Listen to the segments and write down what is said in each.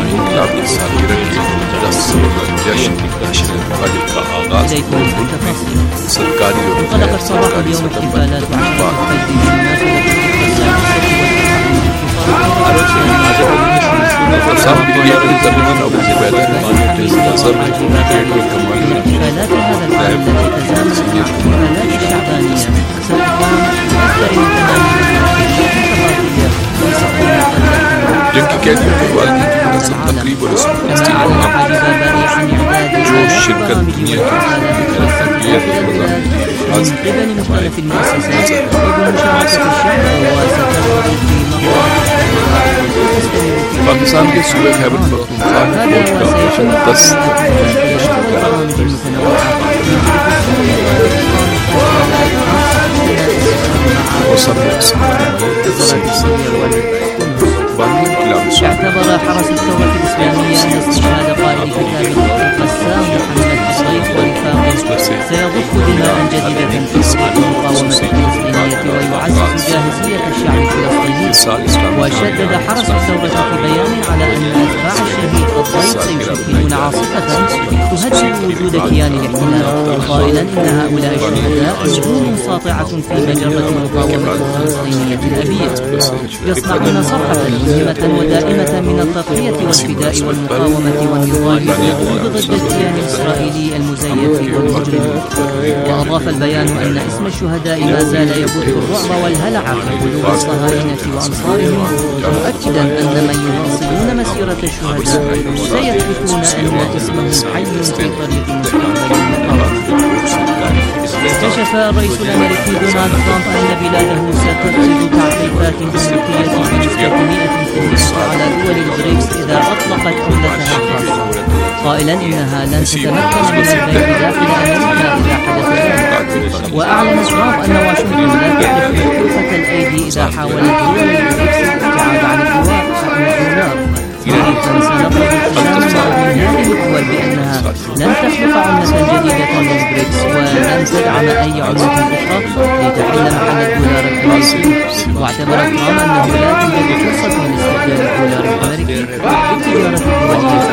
इंकलाब की सालगिरह के 10 जश्न वाजिब का आगाज सरकारी और انطلق الصباح اليوم احتفالات जिनकी कैदियों के वालिद की मुनज़्ज़म तक़रीब और रस्म जो शिरकत दुनिया की पाकिस्तान के सूबे खैबर पख्तूनख्वा में फौज का operation 10 اعتبر حرس الثورة الإسلامية أن استشهاد قائد كتاب القسام محمد الضيف ورفاقه سيضخ دماء جديدة في تطبيق المقاومة الفلسطينية ويعزز جاهزية الشعب الفلسطيني. وشدد حرس الثورة في بيان على أن أتباع الشهيد الضيف سيشكلون عاصفة تهدد وجود كيان الاحتلال، قائلا إن هؤلاء الشهداء نجوم ساطعة في مجرة المقاومة الفلسطينية الأبية، يصنعون صفحة مهمة ودائمة من التضحية والفداء والمقاومة والنضال ضد الكيان الإسرائيلي المزيف والمجرم. وأضاف البيان أن اسم الشهداء ما زال يبث الرعب والهلع في قلوب الصهاينة وأنصارهم، مؤكدا أن من يواصلون مسيرة الشهداء سيثبتون أن اسمهم حي في طريق مستقبل المقاومة. كشف الرئيس الأمريكي دونالد ترامب أن بلاده ستفرض تعريفات جمركية بنسبة 100% على دول البريكس إذا أطلقت عملتها الخاصة، قائلا إنها لن تتمكن من البيع داخل أمريكا إذا حدث ذلك. وأعلن ترامب أن واشنطن لا تقف كفة الأيدي إذا حاولت دول البريكس الابتعاد عن الدولار، ولكن سنفرض التزاما من هذه الدول بأنها لن تخلق عملة جديدة للبريكس ولن تدعم أي عملة أخرى لتحل محل الدولار الأمريكي. واعتبر ترامب أنه لا توجد فرصة لاستبدال الدولار الأمريكي بالتجارة الدولية.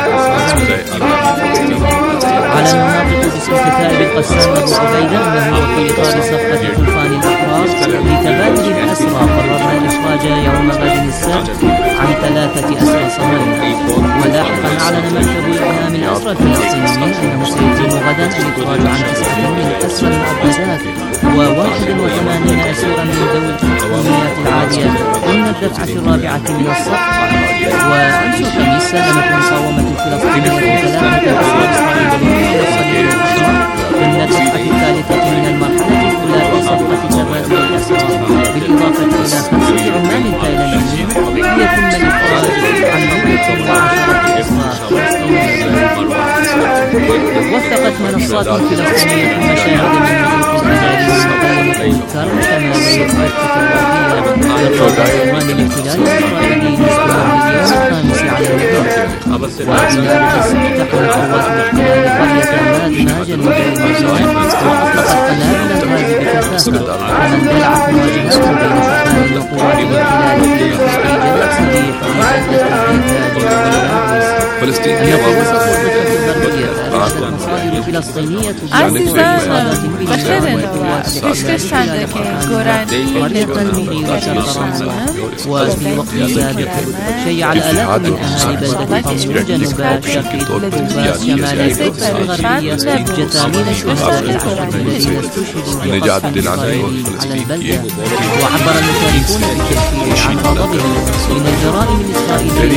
على الناطق باسم كتائب القسام أبو عبيدة أنه وفي إطار صفقة طوفان الأحرار لتبادل الأسرى قررنا إخراج يوم غد السبت عن 3 أسرى صهاينة. ولاحقا أعلن مكتب إعلام الأسرى الفلسطينيين أنه سيتم غدا الإخراج عن 9 من أسرى المعتقلات و81 أسيرا من ذوي الحكوميات العالية ضمن الدفعة الرابعة من الصف. وأمس الخميس سلمت المقاومة الفلسطينية 3 أسرى إسرائيليين إلى الصليب الأحمر ضمن الدفعة الثالثة من المرحلة الأولى في صفقة تبادل الأسرى، بالإضافة إلى 5 عمال تايلانديين ليتم الإخراج عن 110 أسرى فلسطينيين. وثقت منصات فلسطينية مشاهد من نزوح الأهالي والمقاومة الكرم كما بينت التوابية بإقرار عنوان الاحتلال الإسرائيلي يذكر اليوم 5 على النهار. وأن تحت قوات الاحتلال قرية مادنا جنوب المدينة وأطلقت قنابل الغاز بكثافة، ومن دلعت مواجهات بين سكان وقوات الاحتلال في تحقيق الأساليب فلسطين هي وسط الضفة الغربية مصادر فلسطينية وفي وقت سابق شيع الآلاف من أهالي بلدة طمون جنوب شرقي طوباس شمال القدس الغربية جثامين الشهداء العشر الذين استشهدوا على البلدة. وعبر المشاركون في التشكيل عن غضبهم من الجرائم الإسرائيلية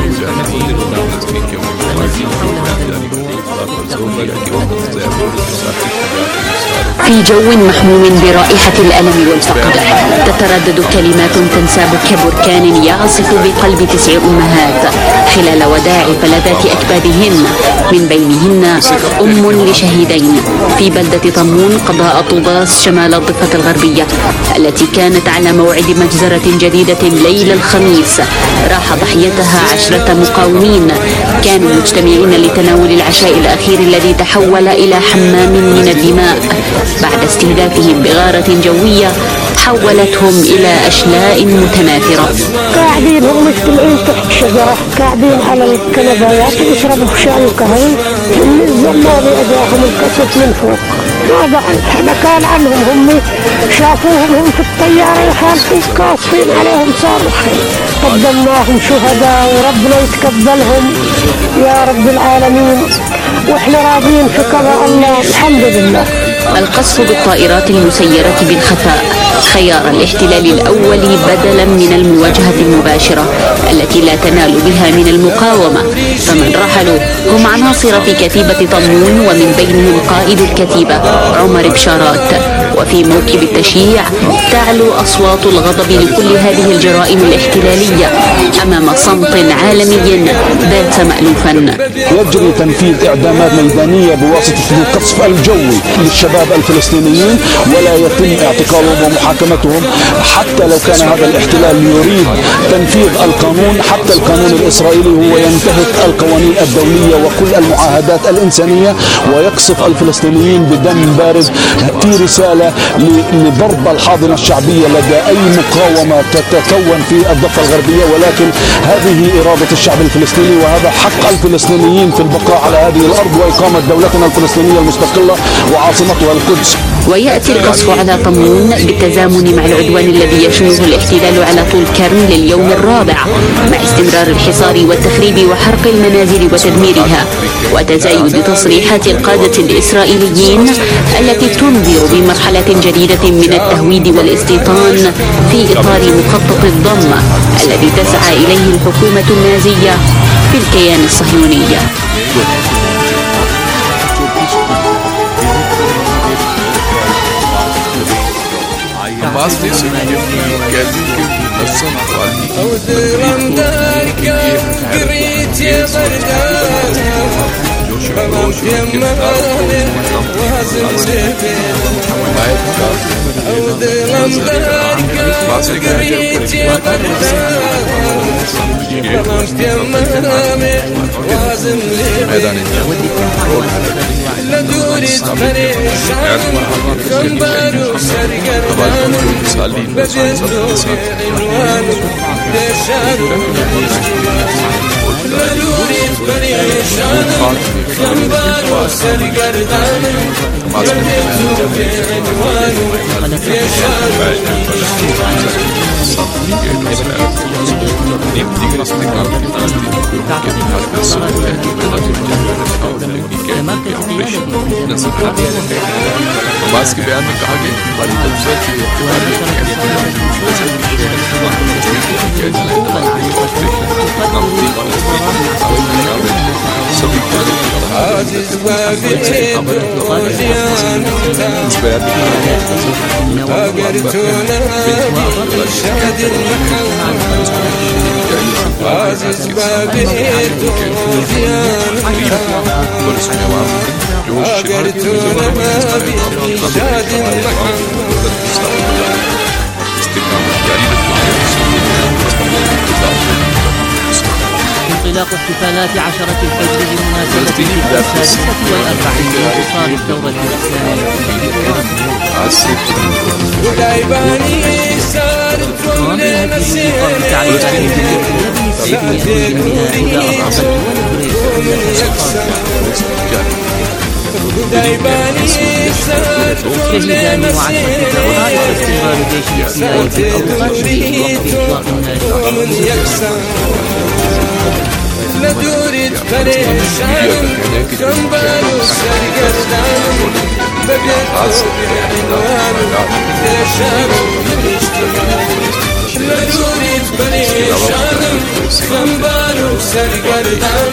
في جو محموم برائحة الألم والفقد تتردد كلمات تنساب كبركان يعصف بقلب 9 أمهات خلال وداع فلذات أكبادهن، من بينهن لشهيدين في بلدة طمون قضاء طوباس شمال الضفة الغربية التي كانت على موعد مجزرة جديدة ليل الخميس راح ضحيتها 10 مقاومين كانوا مجتمعين لتناول العشاء الأخير الذي تحول إلى حمام من الدماء بعد استهدافهم بغارة جوية حولتهم إلى أشلاء متناثرة. قاعدين هم مجتمعين تحت شجرة، قاعدين على الكنبايات ويشربوا شاي وكهوة. الزمالي أجاهم القصف من فوق، ما كان عنهم، هم شافوهم هم في الطيارة يا خالتي قاصين عليهم صاروخين. قدمناهم شهداء وربنا يتقبلهم يا رب العالمين، واحنا راضيين في قضاء الله الحمد لله. القصف بالطائرات المسيرة بالخفاء خيار الاحتلال الأول بدلا من المواجهة المباشرة التي لا تنال بها من المقاومة. فمن رحلوا هم عناصر في كتيبة طمون، ومن بينهم قائد الكتيبة عمر بشارات. وفي موكب التشييع تعلو أصوات الغضب لكل هذه الجرائم الاحتلالية أمام صمت عالمي بات مألوفا. يجري تنفيذ إعدامات ميدانية بواسطة القصف الجوي للشباب الفلسطينيين، ولا يتم اعتقالهم ومحاكمتهم حتى لو كان هذا الاحتلال يريد تنفيذ القانون. حتى القانون الإسرائيلي هو ينتهك القوانين الدولية وكل المعاهدات الإنسانية ويقصف الفلسطينيين بدم بارد في رسالة لضرب الحاضنة الشعبية لدى أي مقاومة تتكون في الضفة الغربية. ولكن هذه إرادة الشعب الفلسطيني، وهذا حق الفلسطينيين في البقاء على هذه الأرض وإقامة دولتنا الفلسطينية المستقلة وعاصمتها القدس. ويأتي القصف على طمون بالتزامن مع العدوان الذي يشنه الاحتلال على طول كرم لليوم الرابع، مع استمرار الحصار والتخريب وحرق المنازل وتدميرها، وتزايد تصريحات القادة الإسرائيليين التي تنذر بمرحلة جديدة من التهويد والاستيطان في إطار مخطط الضم الذي تسعى إليه الحكومة النازية في الكيان الصهيوني. Hamas ne söyleyeyim geldi ki nasıl Hamas के बयान में कहा गया कि हमारी तरफ से انطلاق احتفالات عشرة الفجر بمناسبة السادسة والأربعين من انتصار الثورة الإسلامية. شهدان معسكر ورائع استمرار جيش الاحتلال في الأوقات بوقف إطلاق ندورت پریشان کنبارو سرگردان بگرد ندورت پریشان کنبارو سرگردان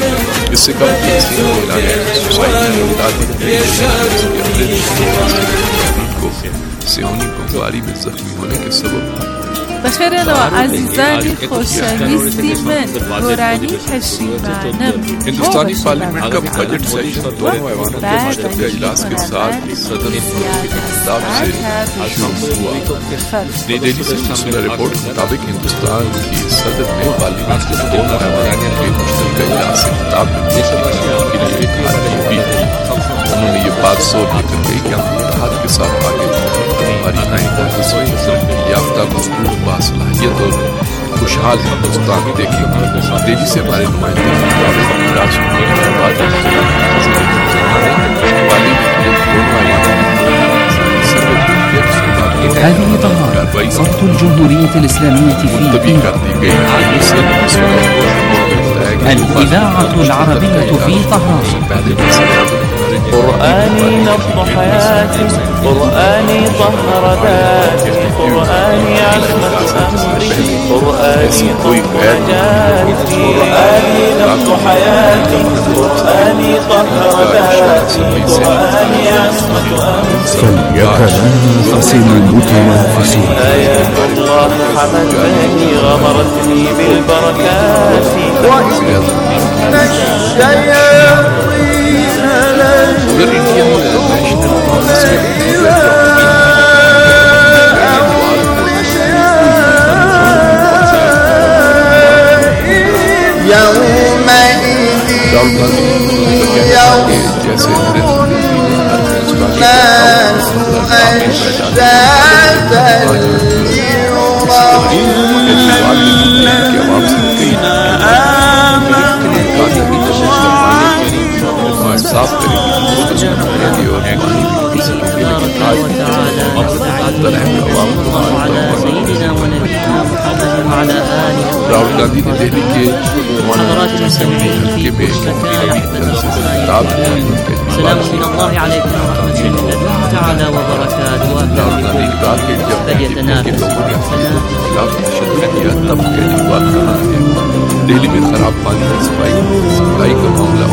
सिहोनी बमबारी में जख्मी होने के सबब بخیر عزیزانی خوشویستی من گورانی پشیمانم हिंदुस्तानी पार्लियामेंट का बजट सेशन दोनों ऐवानों के मुश्तरका इजलास के साथ सदन इंतजाम से शुरू हुआ। नई दिल्ली से मिला रिपोर्ट के मुताबिक हिंदुस्तान की सदन में पार्लियामेंट के दोनों ऐवानों के मुश्तरका इजलास से खिताब करने के लिए एक हाजिरी हुई। उन्होंने ये बात जोर देकर कही कि हम इत्तेहाद के साथ आगे हमारी आइंदा नस्लें तरक्की याफ्ता मजबूत बासलाहियत और खुशहाल हिंदुस्तान देखेंगे। तेजी से हमारे नुमाइंदे هذه طهارة صوت الجمهورية الإسلامية في الإذاعة العربية في طهران. قرآني نبض حياتي، قرآني طهر ذاتي، قرآني عصمة أمري، قرآني طهر نجاتي، قرآني نبض حياتي، قرآني طهر ذاتي، قرآني عصمة أمري. فليتنافس المتنافسون. آيات الله حملتني غمرتني بالبركات، وإن الشياطين साफ करेगी और राहुल गांधी ने दिल्ली के हल्के में दिल्ली में खराब पानी की सप्लाई का मामला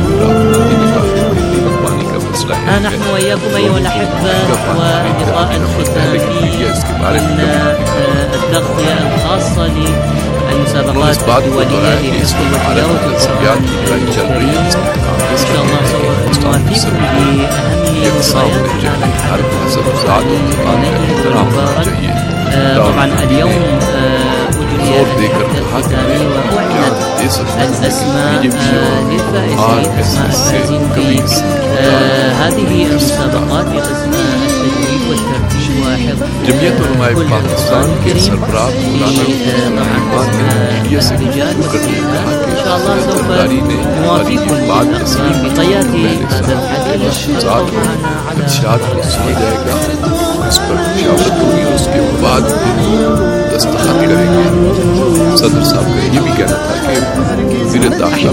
نحن وإياكم أيها الأحبة ولقاء ختامي من التغطية الخاصة للمسابقات الدولية لحفظ وتلاوة القرآن الكريم. إن شاء الله سوف نوافيكم بأهم الغايات على الحرب المبارك. طبعا اليوم أجريت الختامي وأعلنت الأسماء للفائزين في هذه المسابقات بقسم التجويد والترتيب وحفظ القرآن الكريم الرجال والسيدات. إن شاء الله سوف نوافيكم بالأخبار بطيات هذا الحديث. दस्तखत करेंगे। सदर साहब का ये भी कहना था कि फिर दाखिला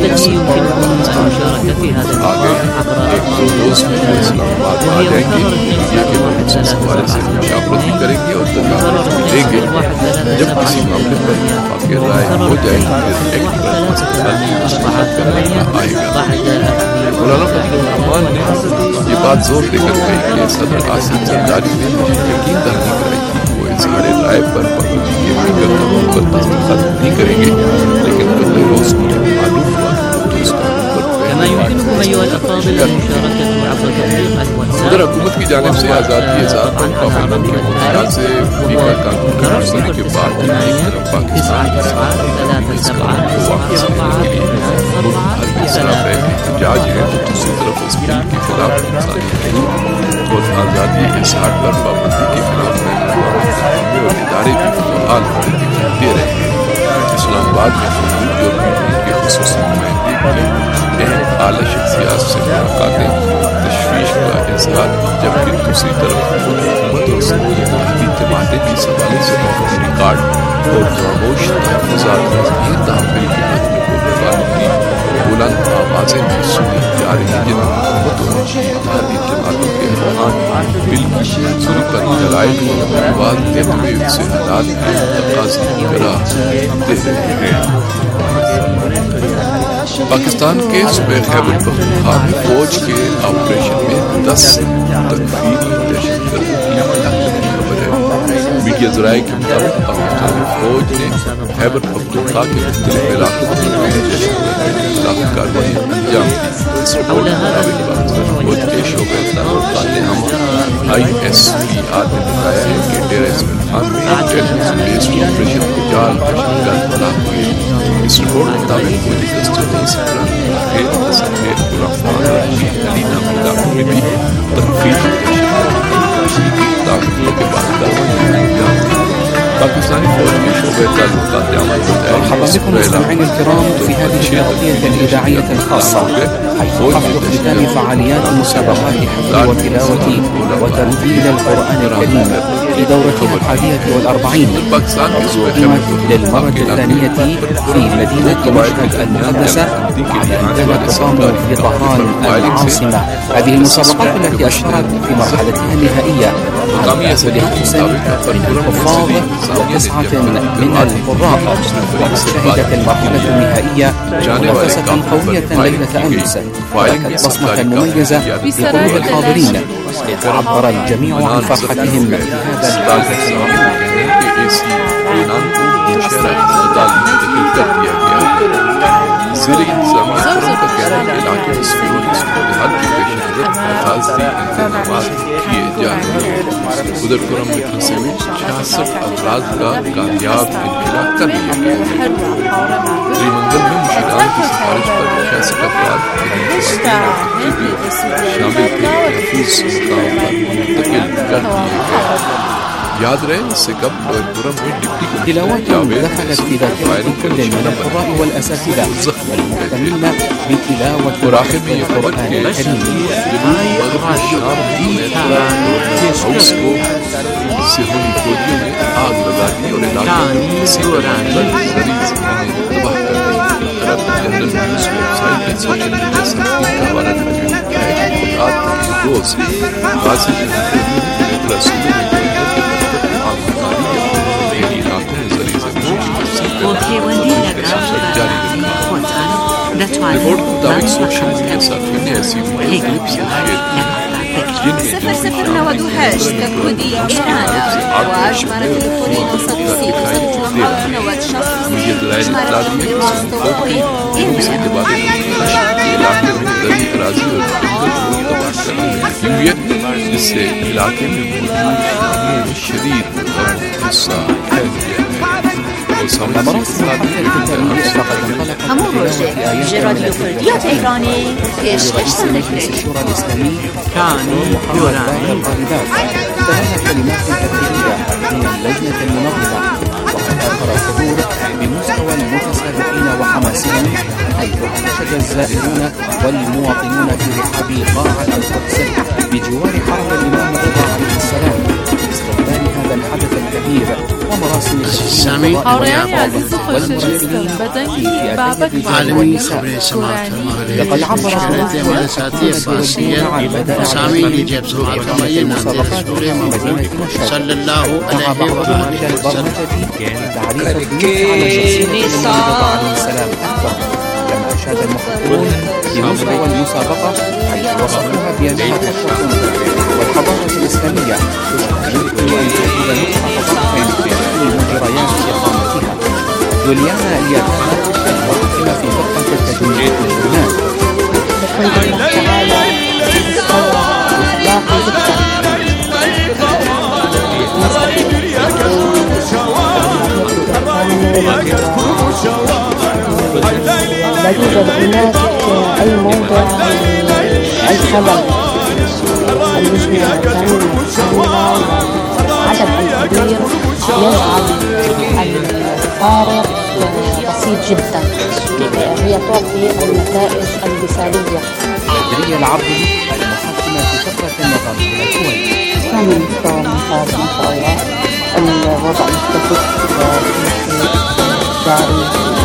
आ गए, एक रोज इस्लामाबाद आ जाएंगे, हमारे से मुशावरत भी करेंगे और दरखास्त लेंगे। जब किसी मामले पर आगे राय हो जाएगी फिर आएगा। मौलाना फजलुर रहमान ने ये बात जोर देकर कही कि सदर आसिफ जरदारी ने यकीन दहानी कराई वो इजहार राय पर पाबंदी के फिक्र का मुकम्मल दस्तखत नहीं करेंगे, लेकिन अगले रोज मालूम हुआ तो इसका كما يمكنكم أيها الأفاضل المشاركة عبر تطبيق الواتساب. उधर हुकूमत की जानिब से आज़ादी इज़हार और पाबंदी के मुद्दात से फीका कानून के मरसले के बाद एक तरफ पाकिस्तान के साथ इसकाम को वापस लेने के लिए मुल्क भर में सरापे एहतजाज है, तो दूसरी तरफ इस बिल के खिलाफ इंसानी हकूक़ और आज़ादी इज़हार पर पाबंदी के खिलाफ और इदारे भी बहाल होने दिखाई दे रहे हैं। इस्लामाबाद में जो के खुसूसी नुमाइंदे की आला शख्सियात से मुलाकातें तशवीश का इजहार, जबकि दूसरी तरफ हुकूमत और सनदी जमातें भी सवालों से रिकॉर्ड और खामोश तहफ़्फ़ुज़ात ज़ाहिर तहफ़्फ़ुज़ के हद में बोलने वालों की बुलंद आवाज़ें भी सुनी जा रही हैं, जिन हुकूमत और इत्तेहादी जमातों के दौरान बिल की मंजूरी पर दलाइल को आवाज़ देते हुए उससे हालात में तकाज़ा करार दे रहे हैं। पाकिस्तान के सूबे खैबर पख्तूनख्वा में फौज के ऑपरेशन में 10 तकफीरी दहशतगर्दों की हलाकत की खबर है। मीडिया ज़राए के मुताबिक पाकिस्तानी फौज ने खैबर पख्तूनख्वा के मुख्तलिफ इलाकों में दहशतगर्दों के खिलाफ कार्रवाई अंजाम दी। इस रिपोर्ट के मुताबिक पाकिस्तान फौज के शोबे ISPR ने बताया है कि डेरा इस्माइल खान में इंटेलिजेंस बेस्ड ऑपरेशन के जाल दहशतगर्द हलाक हुए। इस रिपोर्ट के मुताबिक फौजी दस्तों ने सिकरन, सफेद, गुलाम अली नामी इलाकों में भी तकफीरी مرحبا بكم مستمعينا الكرام في هذه التغطية الإذاعية الخاصة حيث قبل اختتام فعاليات مسابقات حفظ وتلاوة وترتيل القرآن الكريم في دورتها 41 أقيمت للمرة الثانية في مدينة مشهد المقدسة بعد أن كانت تقام في طهران العاصمة. هذه المسابقات التي أشترك في مرحلتها النهائية على 5 من الحفاظ و9 من القراء، وشهدت المرحلة النهائية منافسة قوية ليلة أمس وتركت بصمة مميزة في قلوب الحاضرين، إذ عبر الجميع عن فرحتهم بهذا उधर खुरम से 66 अफराद का कामयाब इनखला कर लिया गया। त्रिमंगल में मुशीदान की सिफारिश पर 66 अफराद शामिल थे, मुकाम पर मुंतकिल कर दिए गए। याद रहे इससे कबल खुरम में डिप्टी تلاوات دخلت في ذاكرة كل من القراء والأساتذة والمهتمين بتلاوة القرآن الكريم. सिहोनी फौजियों ने आग लगा दी और इलाके में तबाह कर दिया। जनरल न्यूज वेबसाइट ने सोशल मीडिया से हवाला करते हुए रात के रोज गाजी रसूलों ने रिपोर्ट के मुताबिक सोशल मीडिया साथियों ने ऐसी वीडियो क्लिप्स शेयर की ودهاش تكودي إيرانا وأجمرت الكورين وصديسي ونوات شخص أجمرت المستوطين जिससे इलाके में मौजूद शदीद गुस्सा फैल गया همون روشه رادیو کردیات ایرانی پیشکش سندگی كانوا يوراني ثلاث كلمات ترتيبية من اللجنة المنظمة، وقد أثر الحضور بمستوى المتسابقين وحماسهم، حيث انتشج الزائرون والمواطنون في رحاب قاعة القدس بجوار حرم الإمام الرضا عليه السلام لاستقبال هذا الحدث الكبير ومراسم والمراسلين في فئتي والنساء. لقد عبر صلى الله عليه وسلم تعريف الضيوف على شخصية عليه السلام أكبر، كما أشاد المخبرون بمستوى المسابقة حيث وصفوها بأنها تشرف والحضارة الإسلامية تستهدف أن تكون نقطة ضعف في مجريات إقامتها. جوليانا الياتانا الموقفة في فرقة التدريب من لبنان. بحمد الله تعالى إطلاق لا يوجد هناك أي موضع أي خبر المشكلة الثانية عدد كبير يجعل الفارق بسيط جدا، هي تعطي النتائج المثالية. بدرية العربي المحكمة في فترة النظر إلى الكويت كان المستوى ممتاز ما شاء الله، الوضع مستقر جاري،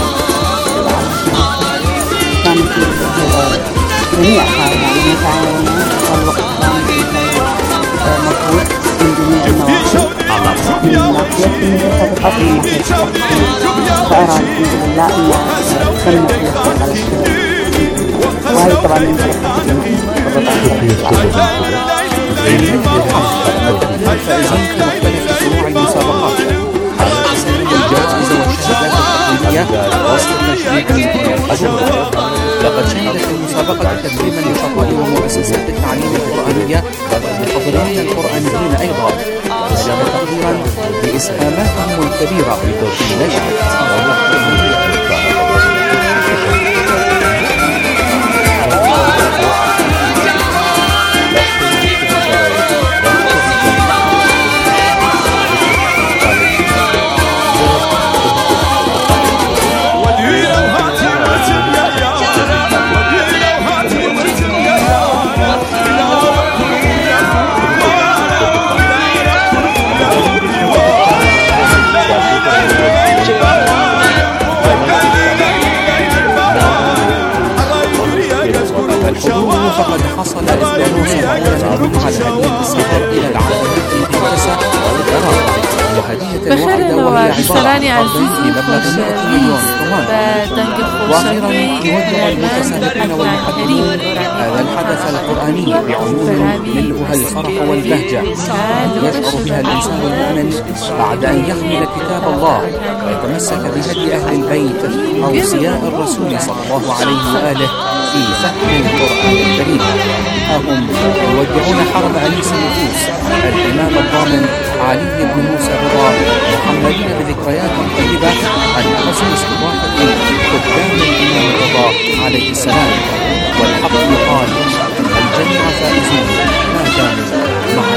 كان في جميع يعني متعاونة، والوقت كان مضبوط من جميع النواحي، من ناحية المسابقات ومن ناحية التحكيم، فأرى الحمد لله أن تم الوفاق على الشغل، وهي طبعا من الفائزين في مختلف فروع المسابقات على الأسئلة الجائزة والشهادات التقديرية وسط تشريف الأجوبة. لقد شهدت المسابقة تكريما لشطار ومؤسسات التعليم القرآنية والمحاضرين القرآنيين أيضا، وجاب تقديرا بإسهاماتهم الكبيرة في نجاح هدية واحدة وهي عبارة عن قرض بمبلغ 100 مليون رومان. وأخيرا يودع المتسابقين والمحبين هذا الحدث القرآني بعيون ملؤها الفرح والبهجة يشعر بها الإنسان المؤمن بعد أن يحمل كتاب الله ويتمسك بهدي أهل البيت أو سياق الرسول صلى الله عليه وآله في فهم القرآن الكريم. هم يودعون حرم أنيس النفوس الإمام الضامن علي بن موسى رضا محمدين بذكريات طيبة عن حسن استضافة قدام الإمام الرضا عليه السلام. والحق يقال الجميع فائزون ما كانوا مع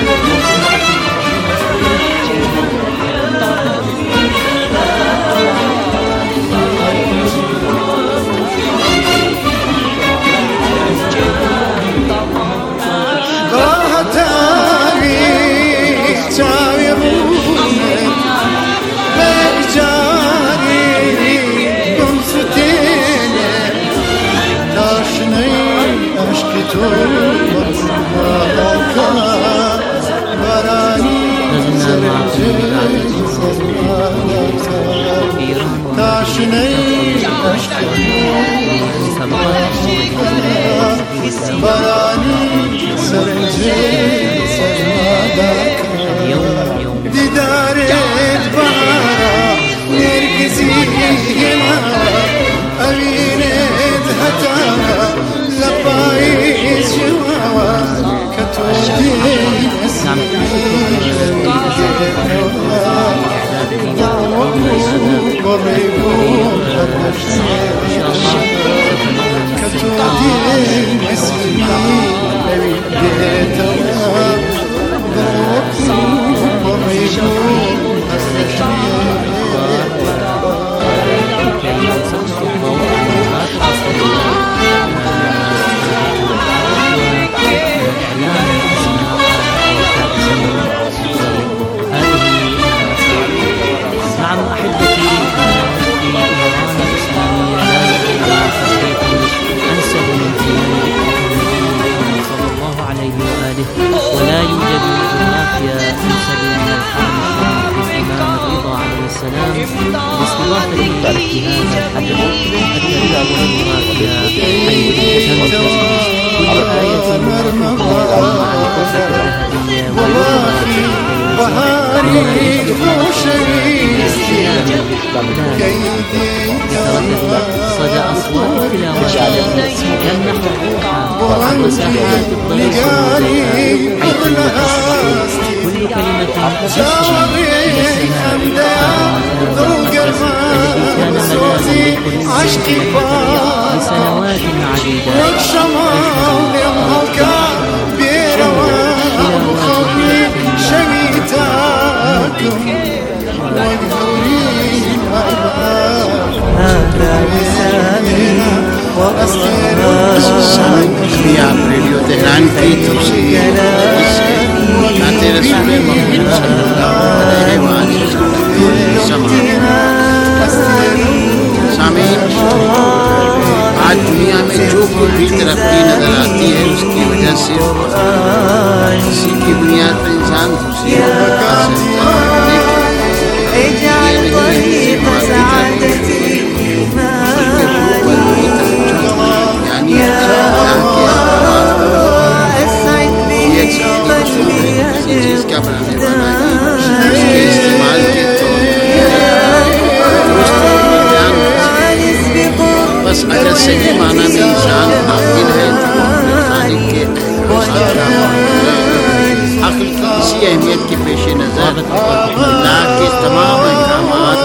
ولا يوجد مافيا ينسب من الحرم الشريف للإمام الرضا عليه السلام باستضافة هذا الحدث والمافيا حيث تنتج كل آية مرفوعة مع القصة الذهبية صدى أصوات التلاوة يمنح الروح وساحات الضيف حيث كل كلمة تسجل إلى السماء الذي كان ملاذا لقلوب لسنوات عديدة आप रेडियो तेहरान की तरफ से नाते रसूल मोहम्मद सल्लल्लाहु अलैहि वसल्लम सामीन, आज दुनिया में जो कोई भी तरक्की नजर आती है उसकी वजह से इसी की बुनियाद पर इंसान दूसरी चीज क्या बनाने वाला है उसके इस्तेमाल के बस अगर सही माना में इंसान आकिल है खालिक के अक्ल की इसी अहमियत के पेश नज़र अल्लाह के तमाम अहकामात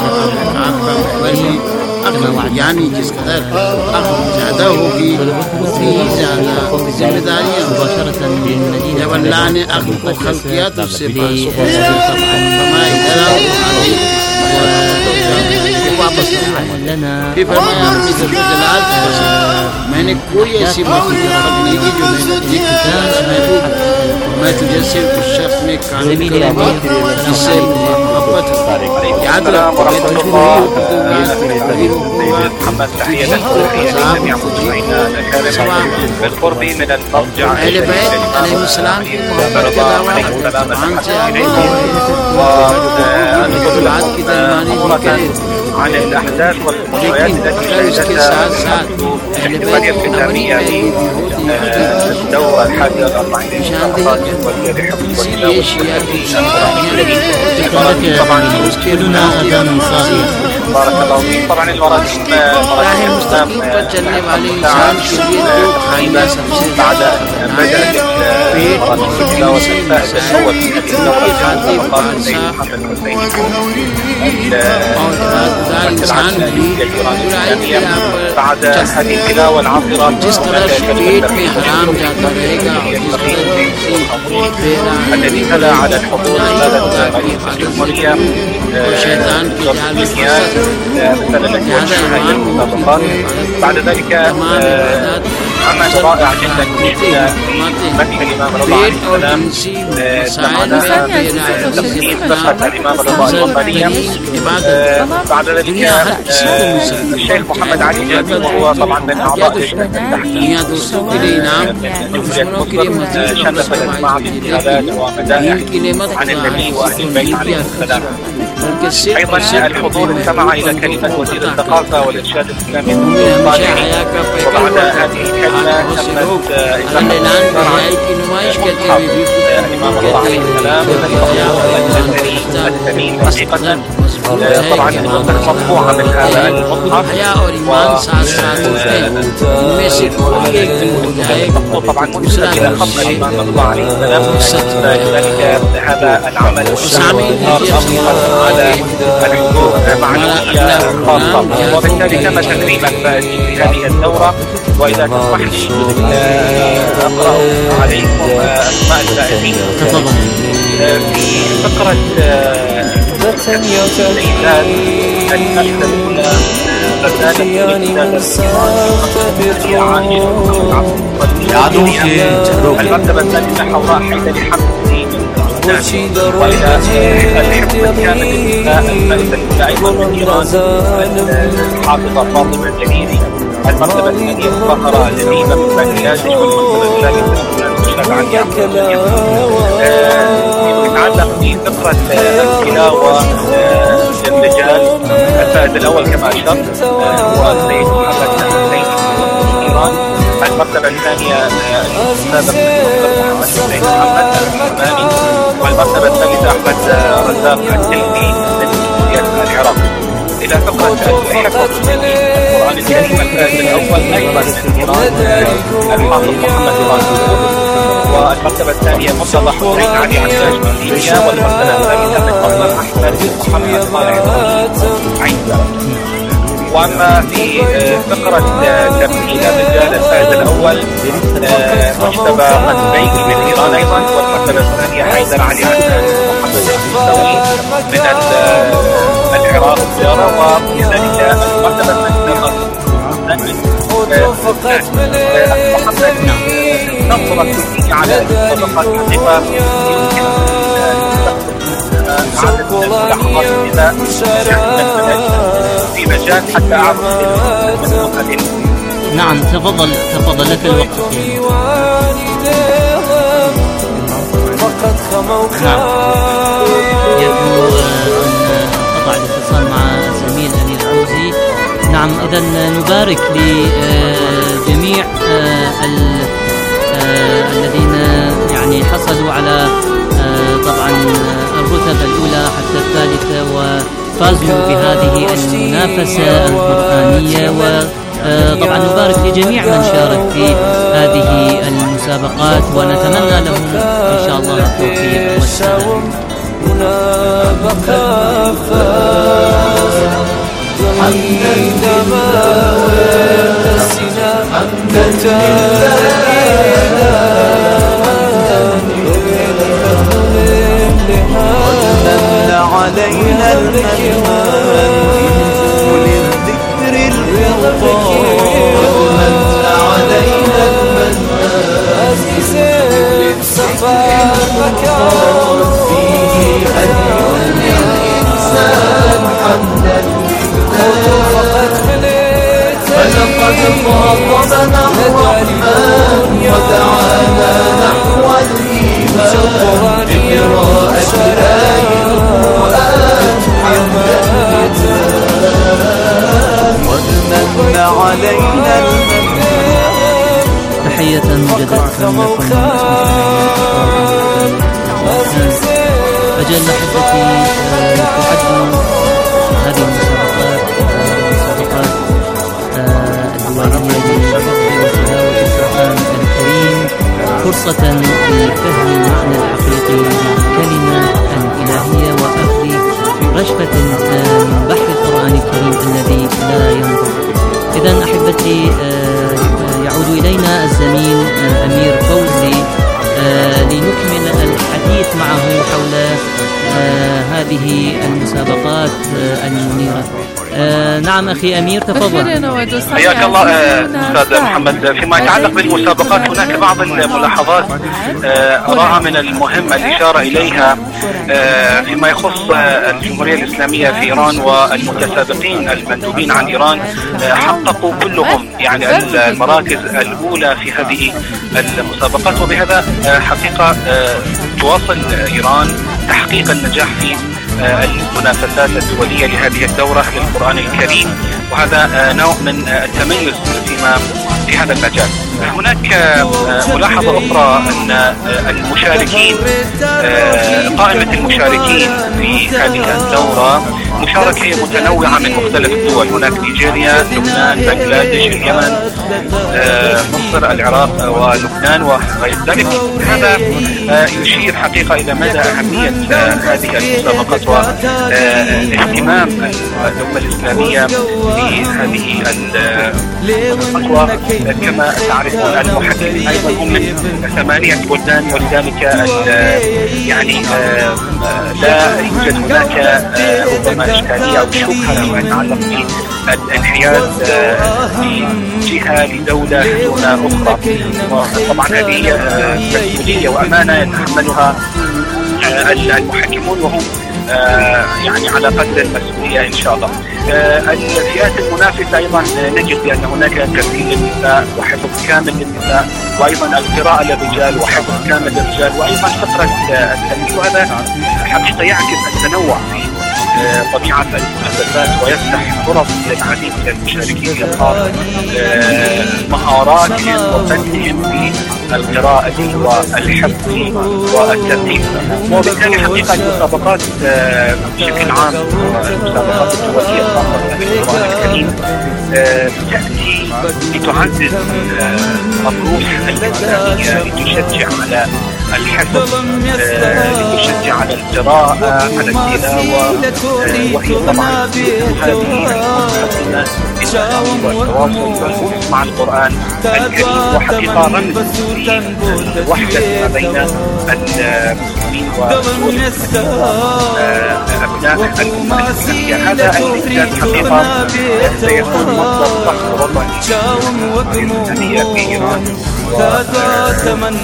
यानी जिस कदर ज़्यादा होगी उतनी ही ज़्यादा जिम्मेदारियाँ होंगी। जब अल्लाह ने अक्ल को खल्क़ किया तो उससे वापस फिर फरमाया मैंने कोई ऐसी मखलूक़ नहीं की जो मैं तुझे सिर्फ उस शख्स में कामिल करूँगा जिससे मोहब्बत याद रख بالقرب من المرجع أهل البيت عليهم السلام की मोहब्बत के अलावा مأمورة عن الأحداث والمجريات التي شهدتها الاحتفالية الختامية للدورة 41 لحفظ والتلاوة طبعا كلنا أذان صاغية. بارك الله فيك. طبعا المراسم بعد أن بدأت مراسم التلاوة الأول في الدورة بعد هذه التلاوة العاطرة الذي تلا على الحضور لدى رئيس الجمهورية مثل التي وجهها المسابقات. بعد ذلك عمل رائع جدا في مدح الإمام رضا عليه السلام معنا تقديم فقرة الإمام رضا الوطنية. بعد ذلك الشيخ محمد علي جابي وهو طبعا من أعضاء لجنة التحكيم شرف الجماعة بانتخابات ومدائح عن النبي وأهل البيت عليه السلام. أيضا الحضور استمع إلى كلمة وزير الثقافة والإرشاد الإسلامي وبعد هذه الكلمة تمت الإمام الله عليه السلام الثمين حقيقة. طبعا النسخ مطبوعة من هذا المصحف طبعا منسبة إلى خط الإمام الله عليه السلام. لذلك هذا العمل على الحضور معنوية خاصة وبالتالي تم تكريم الفائزين في هذه الدورة. وإذا تسمح لي أقرأ عليكم أسماء الفائزين في فقرة السيدات. المرتبة الأولى المرتبة الثالثة حوراء حيدر حمدي وإلى الحفظ الكامل الفائزة الأولى أيضا من إيران الحافظة فاطمة الجليلي. المرتبة الثانية الفقرة لبيبة من بنجلاديش. والمرتبة الثالثة المشرف عن يتعلق بفقرة التلاوة للرجال. الفائز الأول كما أشرت هو السيد محمد حسين من إيران. المرتبة الثانية الأستاذ محمد حسين محمد الحمامي. والمرتبة الثالثة أحمد رزاق التلمي من جمهورية العراق. إلى فقرة الحفظ القرآن الكريم الفائز الأول أيضا من إيران الحافظ محمد راشد. والمرتبة الثانية مرتضى حسين علي عساج من ليبيا. والمرتبة الثالثة من فضل أحمد محمد صالح عيسى. وأما في فقرة تمثيل الرجال الفائز الأول مجتبى قتبيكي من إيران أيضا. والمرتبة الثانية حيدر علي عساج محمد من العراق زيارة. وكذلك المرتبة الثانية ننظر الكلية على المسابقات الحقيقة يمكن عدد اللحظات إذا في مجال حتى أعرف المسابقات. نعم تفضل لك الوقت. نعم يبدو أن قطع الاتصال مع زميل أمير عوزي. نعم إذا نبارك لجميع الذين يعني حصلوا على طبعا الرتب الأولى حتى الثالثة وفازوا بهذه المنافسة القرآنية. وطبعا نبارك لجميع من شارك في هذه المسابقات ونتمنى لهم إن شاء الله التوفيق والسلام. علينا الرحمن وللذكر الرضوان علينا المنان صفاك فيه هدي الإنسان حمدا فلقد خاطبنا الرحمن ودعانا نحو الإيمان بقراءة آية القرآن أجل أحبتي، تعد هذه المسابقات الدولية لحفظ وتلاوة القرآن الكريم فرصة لفهم المعنى الحقيقي للكلمة الإلهية وأخذ رشفة من بحر القرآن الكريم الذي لا ينضب. إذن أحبتي، يعود إلينا الزميل أمير فوزي لنكمل الحديث معه حول هذه المسابقات المنيرة. نعم أخي أمير، تفضل. حياك الله أستاذ محمد. فيما يتعلق بالمسابقات هناك بعض الملاحظات أراها من المهم الإشارة إليها فيما يخص الجمهورية الإسلامية في إيران والمتسابقين المندوبين عن إيران. حققوا كلهم يعني المراكز الأولى في هذه المسابقات، وبهذا حقيقة تواصل إيران تحقيق النجاح في المنافسات الدولية لهذه الدورة للقرآن الكريم، وهذا نوع من التميز في هذا المجال. هناك ملاحظة أخرى أن المشاركين، قائمة المشاركين في هذه الدورة مشاركة متنوعة من مختلف الدول. هناك نيجيريا، لبنان، بنغلاديش، اليمن، مصر، العراق ولبنان وغير ذلك. هذا يشير حقيقة إلى مدى أهمية هذه المسابقات واهتمام الأمة الإسلامية بهذه الخطوة. كما تعرفون المحكمين أيضا هم من 8 بلدان، ولذلك يعني لا يوجد هناك ربما إشكالية أو شبهة فيما يتعلق بالانحياز لجهة لدولة دون أخرى. طبعا هذه مسؤولية وأمانة يتحملها المحكمون، وهم يعني على قدر المسؤولية إن شاء الله. الفئات المنافسة أيضا نجد بأن هناك تمثيل للنساء وحفظ كامل للنساء، وأيضا القراءة للرجال وحفظ كامل للرجال، وأيضا فقرة التمثيل. وهذا حقيقة يعكس التنوع في طبيعة المنافسات ويفتح فرص للعديد من المشاركين لإظهار مهاراتهم وفنهم في القراءة والحفظ والترتيب. وبالتالي حقيقة المسابقات بشكل عام، المسابقات الدولية الخاصة بالقرآن الكريم تأتي لتعزز الروح الإسلامية، لتشجع على الحفظ، لتشجع على القراءة، على التلاوة، وهي طبعا هذه المقدمة والتواصل والبحث مع القرآن الكريم، وحقيقة رمز لوحدة ما بين المسلمين وأبناء الأمة الإسلامية. هذا الإنجاز حقيقة سيكون مصدر فخر وطني للإسلامية في إيران. تقام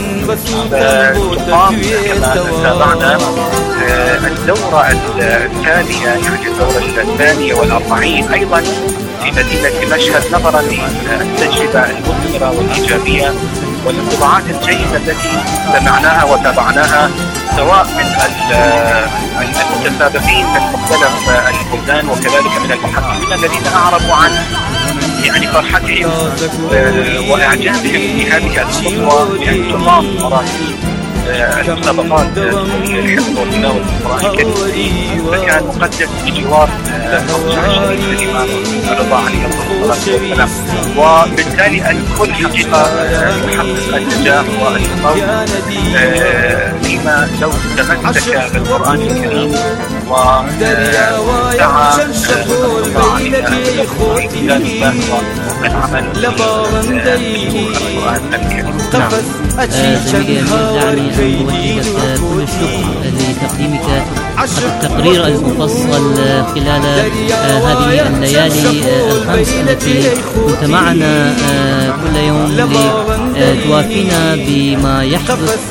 كما تابعنا الدورة الثانية، يعني الدورة الثانية والأربعين أيضا في مدينة مشهد، نظرا للتجربة المثمرة والإيجابية والانطباعات الجيدة التي سمعناها وتابعناها سواء من المتسابقين من مختلف البلدان وكذلك من المحكمين الذين أعربوا عن يعني فرحتهم وإعجابهم بهذه الخطوة بأن تقام مراكز المسابقات الحفظ والتلاوة القرآن الكريم. فكان مقدس بجوار موضوع الشريف الإمام رضا عليه الصلاة والسلام، وبالتالي الكل حقيقة يحقق النجاح والفوز فيما لو تمسك بالقرآن الكريم ودعا العمل بالقرآن الكريم. زميلي أمير، دعني أن أوجه لك كل الشكر لتقديمك التقرير المفصل خلال هذه الليالي الخمس التي كنت معنا كل يوم لتوافينا بما يحدث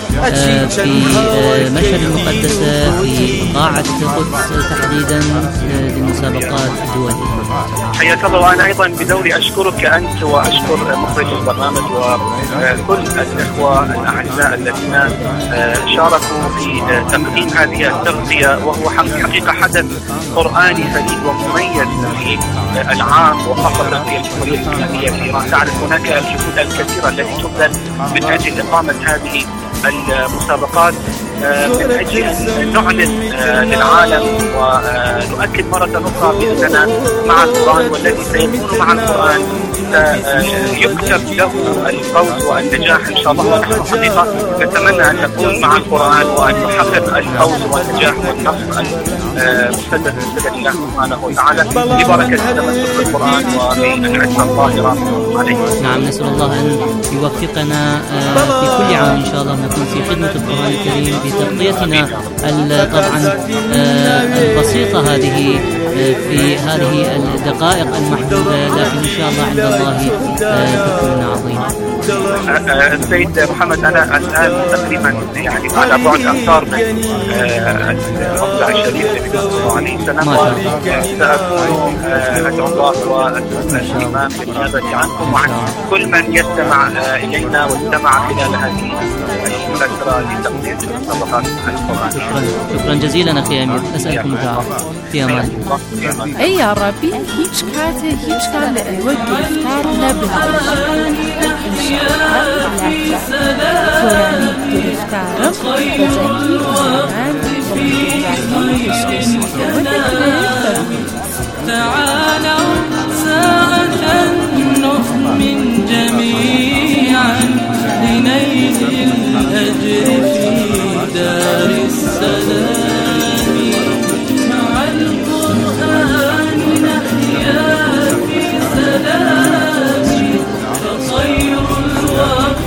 في مشهد المقدسة في قاعة القدس تحديدا للمسابقات الدولية. حياك الله. وأنا أيضا بدوري أشكرك أنت وأشكر مخرج البرنامج وكل الإخوة الأعزاء الذين شاركوا في تقديم هذه التغطية، وهو حقيقة حدث قرآني فريد ومميز في العام وخاصة في الجمهورية الإسلامية في إيران. تعرف هناك الجهود الكثيرة التي تبذل من أجل إقامة هذه المسابقات، من أجل نعلن للعالم ونؤكد مرة أخرى بأننا مع القرآن، والذي سيكون مع القرآن يكتب له الفوز والنجاح إن شاء الله. ونحن حقيقة نتمنى أن نكون مع القرآن وأن نحقق الفوز والنجاح والنصر المسدد من قبل الله سبحانه وتعالى ببركة تمسك بالقرآن وبالعزة الظاهرة عليه. نعم، نسأل الله أن يوفقنا في كل عام إن شاء الله نكون في خدمة القرآن الكريم بتغطيتنا طبعا البسيطة هذه في هذه الدقائق المحدودة، لكن إن شاء الله عند الله تكون عظيمة. السيد محمد، أنا الآن تقريبا يعني على بعد أمتار من الموضع الشريف النبي صلى الله عليه وسلم، سأكون أدعو الله والإمام بالنيابة عنكم وعن كل من يستمع إلينا واستمع خلال هذه الفترة لتقديم مسابقات القرآن. شكرا جزيلا أخي أمير، أسألكم دعاء في أمان الله. أي يا ربي، هيش كان وجه إفتار نبه تعالوا ساعة نؤمن جميعا لنيل الأجر في دار السلام، مع القرآن نحيا في سلام، فخير الوقت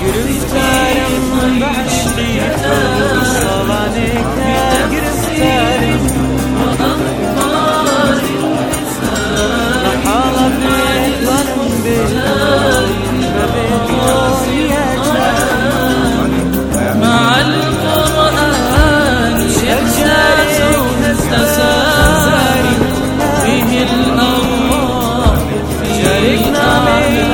مع القرآن تساري به الأرواح شاركنا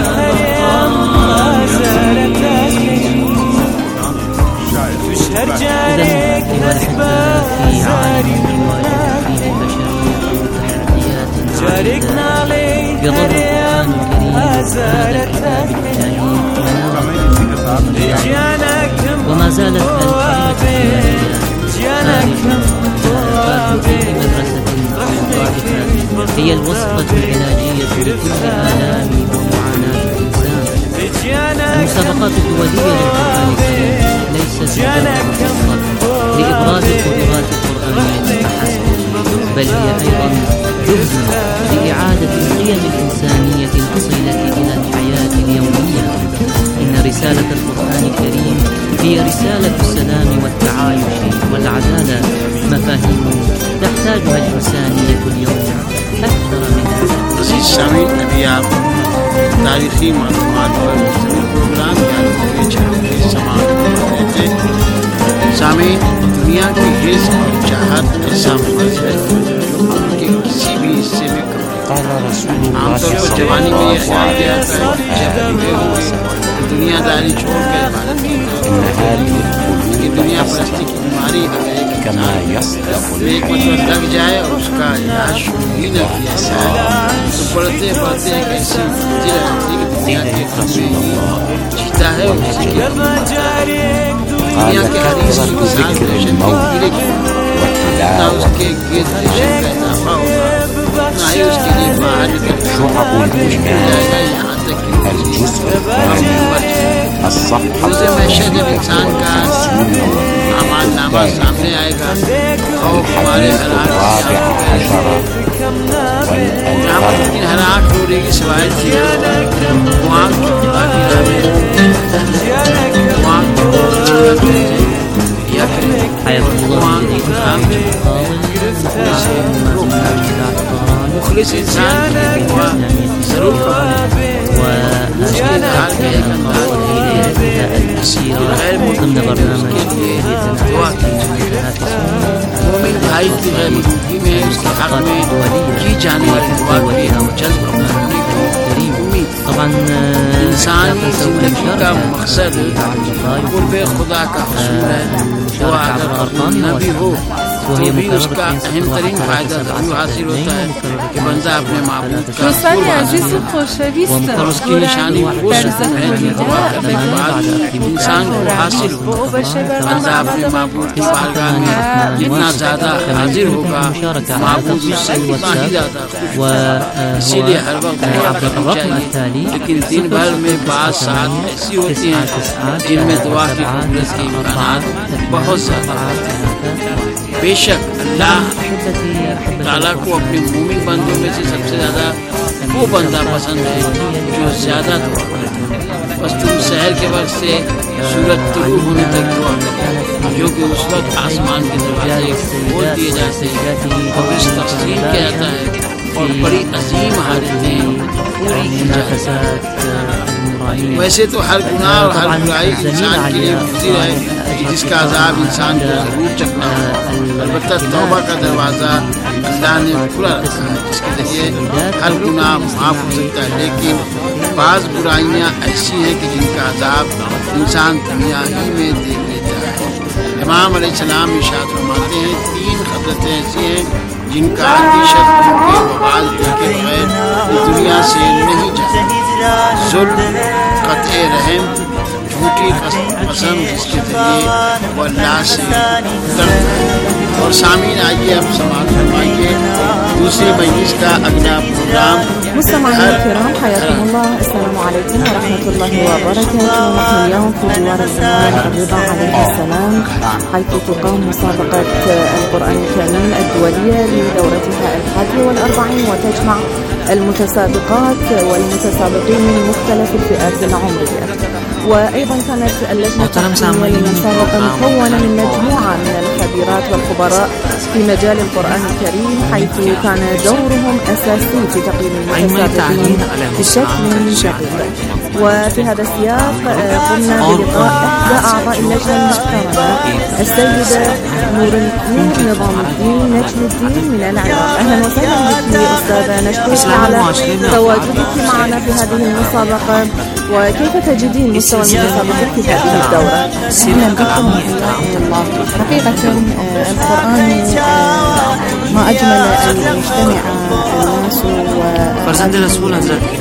يظل القرآن الكريم هذا الكتاب الكريم وما زالت هي الوصفة العلاجية لكل آلام ومعاناة الإنسان. المسابقات الدولية للقرآن الكريم ليست مجرد وصفة لإبراز القدرات القرآنية فحسب، بل هي أيضا جهد لإعادة القيم الإنسانية الأصيلة إلى الحياة اليومية. إن رسالة القرآن الكريم هي رسالة السلام والتعايش والعدالة، مفاهيم تحتاجها الإنسانية اليوم أكثر من عزيز سامعين، अभी आप तारीखी मालूमात पर मुश्तमिल प्रोग्राम यानी के समाप्त करते हैं। सामीन, दुनिया की रिज़्क़ और चाहत ऐसा मर्ज़ है कि किसी भी हिस्से में आमतौर पर जवानी में यह ख्याल किया जाता है कि जब बूढ़े होंगे तो दुनियादारी छोड़कर इबादत की करेंगे, कि दुनिया परस्ती की बीमारी अगर एक मतलब लग जाए और उसका इलाज शुरू ही न किया जाए तो पढ़ते पढ़ते एक ऐसी मंजिल आती है कि दुनिया के जीता है और दुनिया के हर इंसान की सांस रोशन गिरेगी, ना उसके गिर्द रोशन का इजाफा होगा, ना ही उसके लिए बाहर निकल जाएगा, यहाँ तक कि रोज़े महशर जब इंसान का आमाल नामा सामने आएगा और हमारे हराक लेकिन हराक रोने सिवाय वहाँ मुखलिस इंसान जरूर السيرة ضمن برنامج दुआ मोमिन भाई की है मौजूदगी में उसके हक में की जाने वाली दुआ की हम जल्द उम्मीद طبعا इंसान की जिंदगी का मकसद कुर्ब खुदा का हुसूल है। दुआ अगर कबूल न भी हो तो भी उसका अहम तरीन फायदा जरूर हासिल होता है कि बंदा अपने माबूद का उसकी निशानी वो सकता है कि दुआ करने के बाद इंसान को हासिल हो। बंदा अपने माबूद की बारगाह में जितना ज्यादा हाजिर होगा माबूद उससे उतना ही ज्यादा इसीलिए हर वक्त चाहिए। लेकिन दिन भर में बात साथ ऐसी होती हैं जिनमें दुआ की कबूलियत के इम्कानात बहुत ज्यादा। बेशक अल्लाह ताला को अपने मोमिन बंदों में से सबसे ज्यादा वो बंदा पसंद है जो ज्यादा दुआ करता है। बस तुम शहर के वक्त से सूरज तुलू होने तक दुआ करता है जो कि उस वक्त आसमान के दरवाजे खोल दिए जाते हैं और इस तफसील किया जाता है और बड़ी अजीम हालतें पूरी की जाती हैं। वैसे तो हर गुनाह और हर बुराई इंसान के लिए मुज़िर है जिसका अज़ाब इंसान को जरूर चखना है। अलबत्ता तौबा का दरवाज़ा अल्लाह ने खुला रखा है जिसके जरिए हर गुनाह माफ़ हो सकता है। लेकिन बाज़ बुराइयाँ ऐसी हैं कि जिनका अज़ाब इंसान दुनिया ही में देख लेता है। इमाम अलैहिस्सलाम इरशाद फरमाते हैं 3 खसलतें ऐसी हैं जिनका हकीकत उनके वबाल देखे बगैर दुनिया से नहीं जाती। जुल्म, क़त्ए रहम, झूठी कसम जिसके जरिए वो अल्लाह से डरता है। और सामीन आइए अब समाअत फरमाइए दूसरे मजलिस का अगला प्रोग्राम। مستمعينا الكرام حياكم الله، السلام عليكم ورحمة الله وبركاته. نحن اليوم في جوار الإمام الرضا عليه السلام حيث تقام مسابقة القرآن الكريم الدولية لدورتها 41 وتجمع المتسابقات والمتسابقين من مختلف الفئات العمرية. وأيضا كانت اللجنة التحكيمية للمسابقة مكونة من مجموعة من الخبيرات والخبراء في مجال القرآن الكريم حيث كان دورهم أساسي في تقييم المتسابقين بشكل دقيق. وفي هذا السياق قمنا بلقاء إحدى أعضاء اللجنة المحترمة السيدة نور نظام الدين نجم الدين من العراق. أهلا وسهلا بك أستاذة، نشكرك على تواجدك معنا في هذه المسابقة. وكيف تجدين مستوى المتسابقين في هذه الدورة؟ أهلا بكم وحياكم الله. حقيقة القرآن ما أجمل أن يجتمع الناس والدول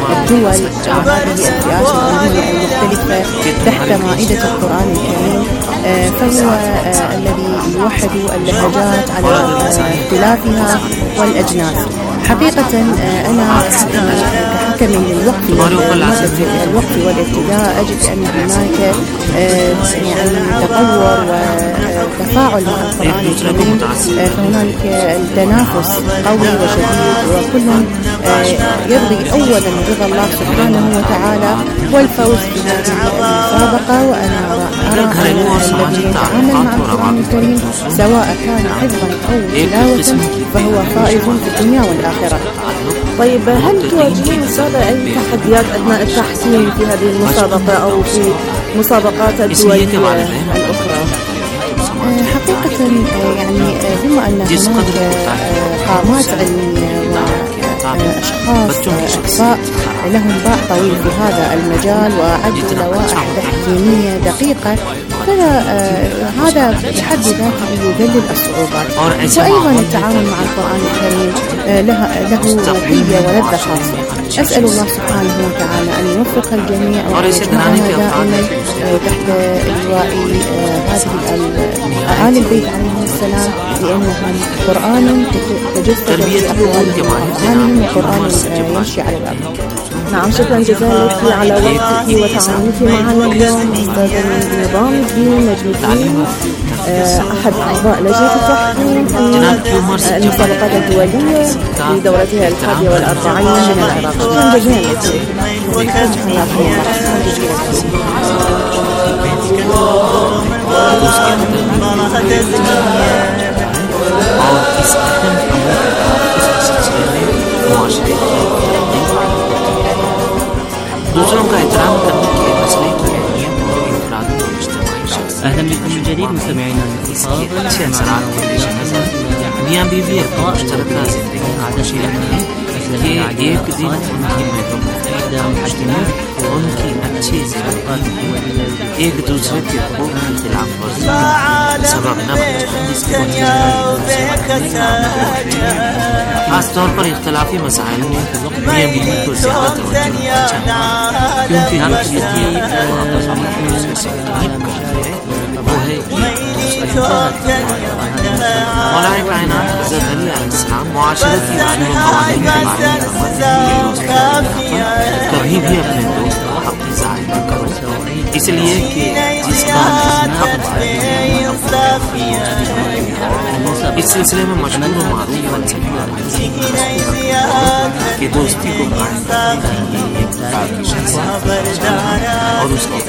هذه الفئات العمرية المختلفة تحت مائدة القرآن الكريم، فهو الذي يوحد اللهجات على اختلافها والأجناس. حقيقة أنا كحكم للوقف والابتداء أجد أن هناك تطور وتفاعل مع القرآن الكريم، فهناك التنافس قوي وشديد وكل يرضي أولا رضا الله سبحانه وتعالى والفوز بهذه المسابقة. وأنا أرى أن الذي يتعامل مع القرآن الكريم سواء كان حفظا أو تلاوة فهو فائز في الدنيا والآخرة. طيب، هل تواجهون أستاذة أي تحديات أثناء التحسين في هذه المسابقة أو في مسابقات الدولية الأخرى؟ حقيقة يعني بما أن هناك قامات علمية وأشخاص أكفاء لهم باع طويل في هذا المجال وعدوا لوائح تحكيمية دقيقة، فهذا بحد ذاته يذلل الصعوبات. وأيضا التعامل مع القرآن الكريم له مزية ولذة خاصة. أسأل الله سبحانه وتعالى أن يوفق الجميع وأن يجمعنا دائما تحت لواء هذه آل البيت عليهم السلام، لأنهم قرآن تجسد في أقوالهم وقرآن يمشي على الأرض. نعم، شكرا جزيلا لك على وقتك وتعاونك معنا اليوم أستاذة نظام الدين نجم الدين، أحد أعضاء لجنة التحكيم في المسابقات الدولية لدورتها 41 من العراق. شكرا جزيلا لك. दूसरों का एहतराम करने के मसले की अहमियत और इनफराद की अच्छे असरात के पेश नजर मियाँ बीवी एक मुश्तरका जिंदगी आदर्श रखने कि एक दिन उनकी उनकी अच्छी जिंदगी एक दूसरे के खूब खिलाफ सबब न खास तौर पर इख्तलाफी मसाइल में मियाँ बीवी को ज्यादा तवज्जो क्योंकि वो है मौलाए कायनात हज़रत अली अलैहिस्सलाम मुआशरती वाले क़वानीन के बारे में कभी भी अपने दोस्त को अपनी ज़ात न करो, इसलिए कि जिसका इस सिलसिले में मशहूर व मारूफ फलसफा कि दोस्ती को कायम और उसको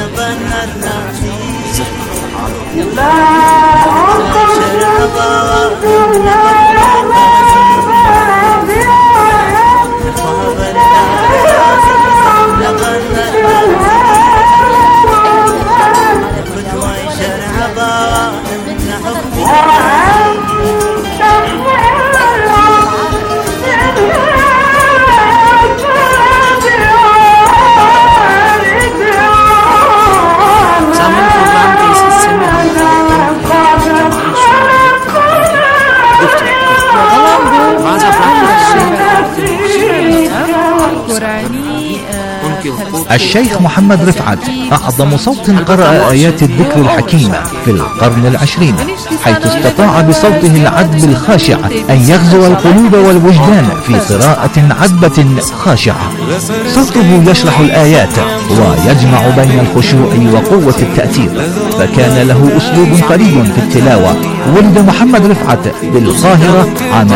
الشيخ محمد رفعت أعظم صوت قرأ آيات الذكر الحكيمة في القرن العشرين، حيث استطاع بصوته العذب الخاشع أن يغزو القلوب والوجدان في قراءة عذبة خاشعة. صوته يشرح الآيات ويجمع بين الخشوع وقوة التأثير، فكان له أسلوب فريد في التلاوة. ولد محمد رفعت بالقاهرة عام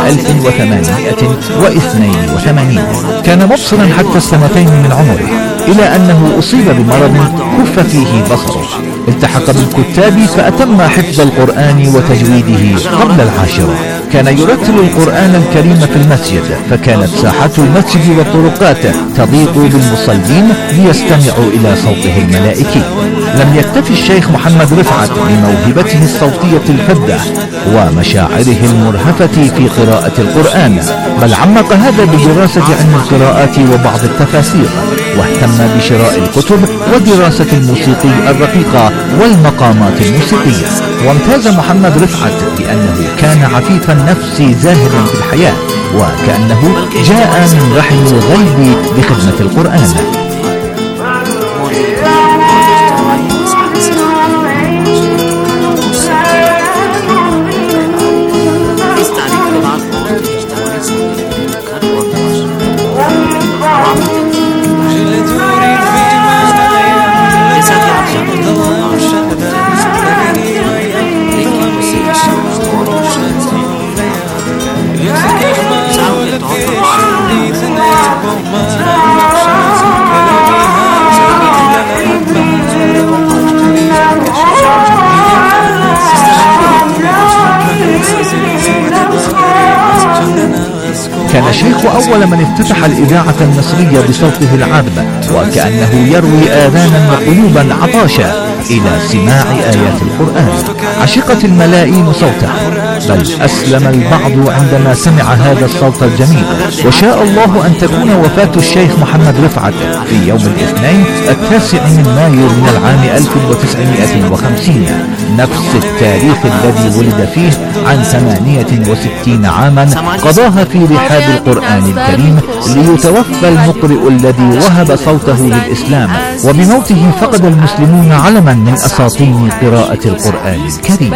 1882. كان مبصرا حتى السنتين من عمره، إلى أنه أصيب بمرض كف فيه بصره. التحق بالكتاب فأتم حفظ القرآن وتجويده قبل العاشرة. كان يرتل القرآن الكريم في المسجد، فكانت ساحات المسجد والطرقات تضيق بالمصلين ليستمعوا إلى صوته الملائكي. لم يكتفي الشيخ محمد رفعت بموهبته الصوتية الفذة ومشاعره المرهفة في قراءة القرآن، بل عمق هذا بدراسة علم القراءات وبعض التفاسير، واهتم بشراء الكتب ودراسة الموسيقى الرقيقة والمقامات الموسيقية. وامتاز محمد رفعت بأنه كان عفيف النفس زاهدا في الحياة، وكأنه جاء من رحم الغيب بخدمة القرآن. كان الشيخ أول من افتتح الإذاعة المصرية بصوته العذب، وكأنه يروي آذانا وقلوبا عطاشا إلى سماع آيات القرآن. عشقت الملايين صوته، بل أسلم البعض عندما سمع هذا الصوت الجميل. وشاء الله أن تكون وفاة الشيخ محمد رفعت في يوم الاثنين 9 مايو من العام 1950، نفس التاريخ الذي ولد فيه عن 68 عاما قضاها في رحاب القرآن الكريم، ليتوفى المقرئ الذي وهب صوته للإسلام. وبموته فقد المسلمون علما من أساطين قراءة القرآن الكريم.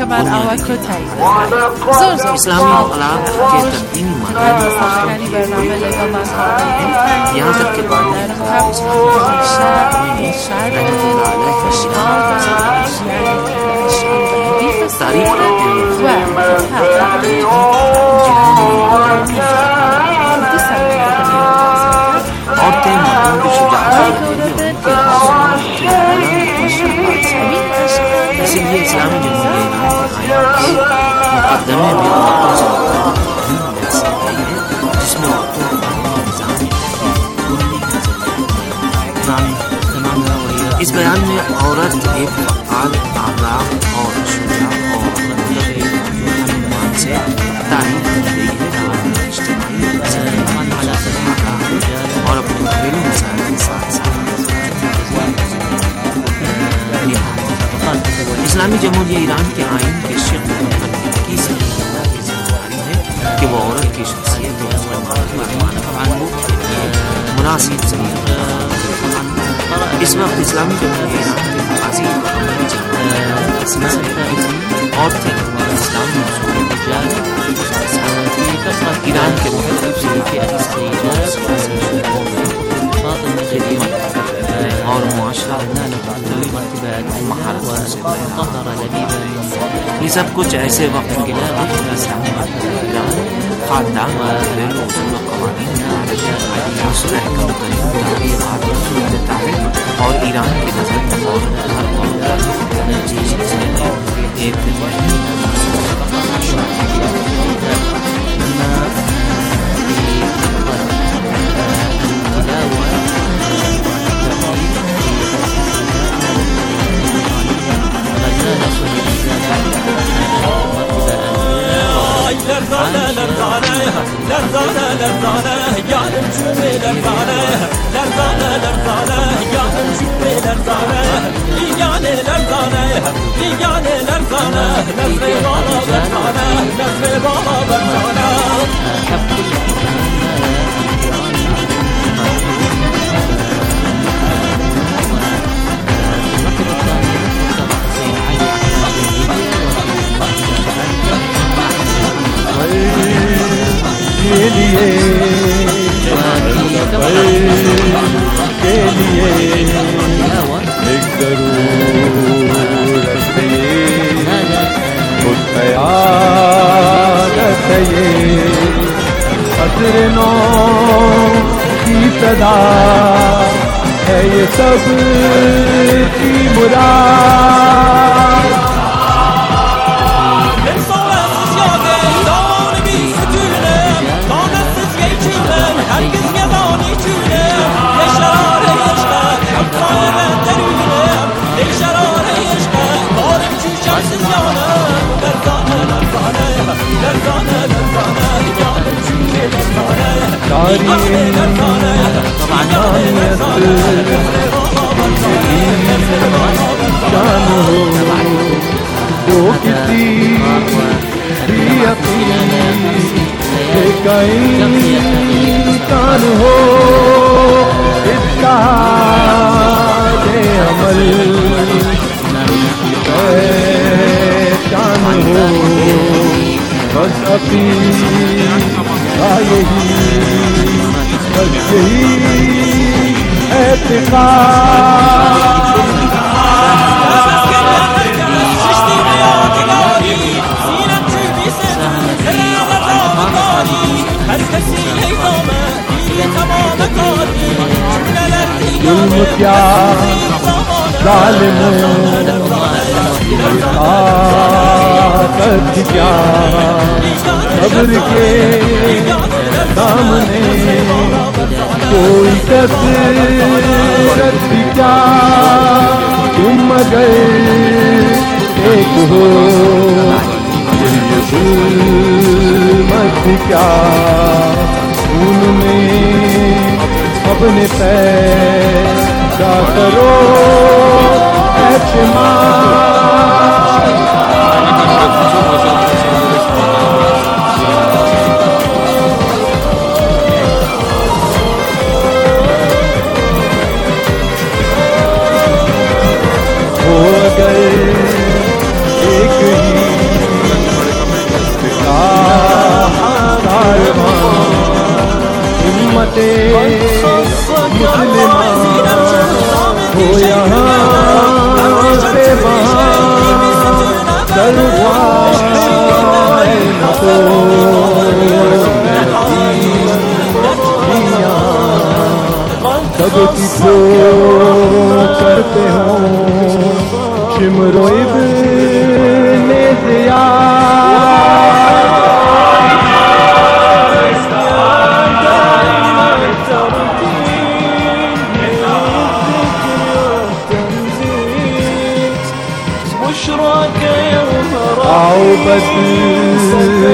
इसलिए इस्लामी जमहूरियत मुकदमे भी जिसमें इस बयान में औरत एक फ़आल, आगाह और शुजा और दृष्टिकोण से तारीफ की गई है इज्तिमाई और अपने घरेलू मसाइल के साथ साथ इस्लामी जमहूरिया ईरान के आइन के शेख नंबर 21 की जिम्मेदारी है कि वो औरत की शख्सियत और मुनासिब जरिए इस वक्त इस्लामी जमहूरिया ईरान के काजी औरतें इस्लामी ईरान के मुख्तलिफ और मुआशरा ये सब कुछ ऐसे वक्त के खानदान घरेलू उसूल क़वानीन देता है और ईरान की नज़र में एक है ये सब की मुराद जो किसी कान हो इसका अमल पहचान हो बस अपनी यही जुल्म क्या ज़ालिमों ताकत क्या सब्र के सामने कोई कसरत क्या तुम मगर एक हो मत क्या उनमें अपने पैदा करो हो अगर एक ही हिम्मते मुस्लिमान हो यहाँ से सरवाए न तो सब किसको करते हो शिमरो इब्ने आओ बदले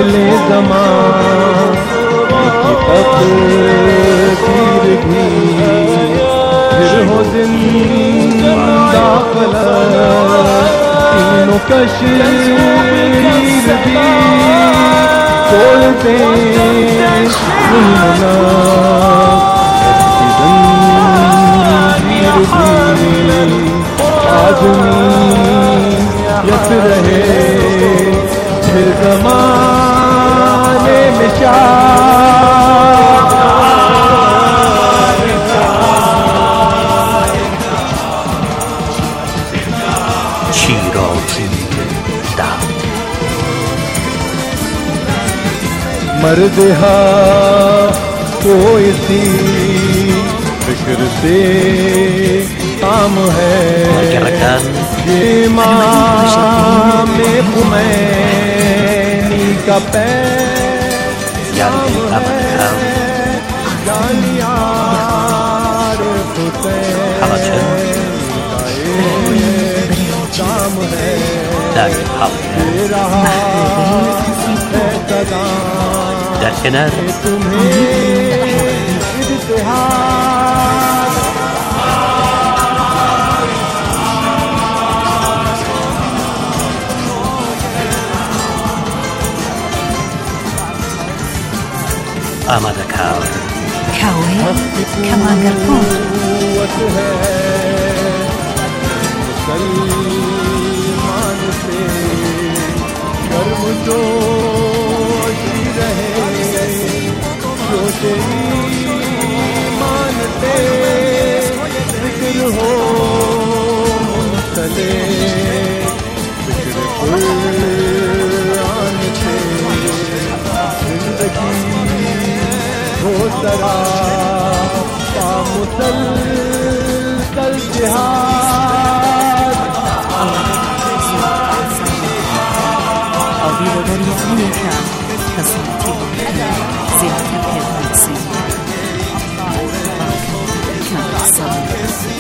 कशीर भी तोड़ते आदमीयत रहे फिर ज़माने में मर्द को इसी फिक्र से काम है ये इमाम खुमैनी का पैगाम है जानियार हुसैन काम है दे रहा है सदाम तुम्हें इत्तेहाद آماده کاوه کمان گرکن मुसलमान से कर्म जोशी रहे जो तेरी मानते फिक्र हो मुनसले फिक्र कुरान से जिंदगी हो सरा का मुसलसल जिहाद أضيء بريئنك كصوتي زيادة الرأسي كان صبر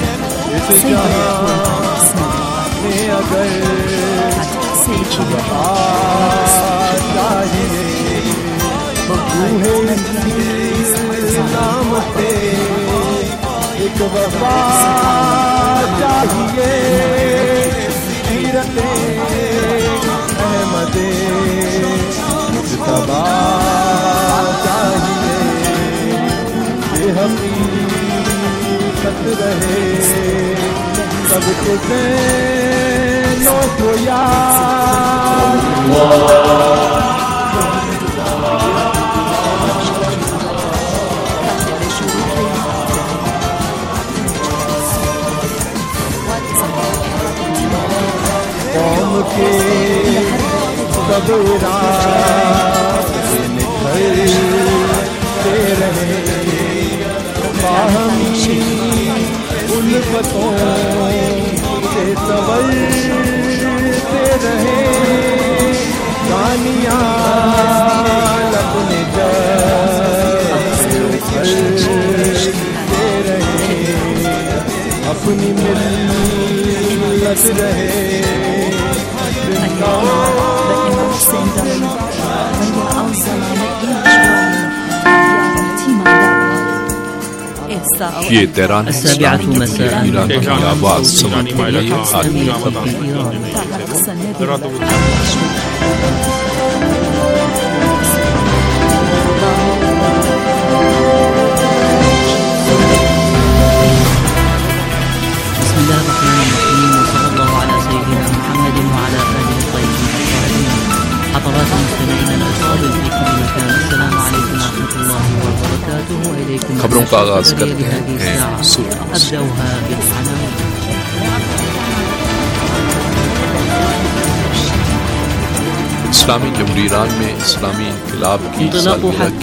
एक वफा चाहिए सीरते अहमदे मुज्तबा चाहिए बेहकीकत रहे सब कुछ नो तो याद कौम के सब रास्ते निखरते रहे बाहमी उल्फतों से संवरते रहे गानियाँ अपने उखड़ते रहे अपनी मिल्लत रहे ये तेहरान इस्लामी जमहूरियत ईरान की आवाज़ समाने के लिए حضرات المستمعين الأفاضل في كل مكان السلام عليكم ورحمة الله وبركاته وإليكم खबरों का आगाज करते हैं أبدأها بالعناوين इस्लामी जमहूरियत ईरान में इस्लामी इनकलाब की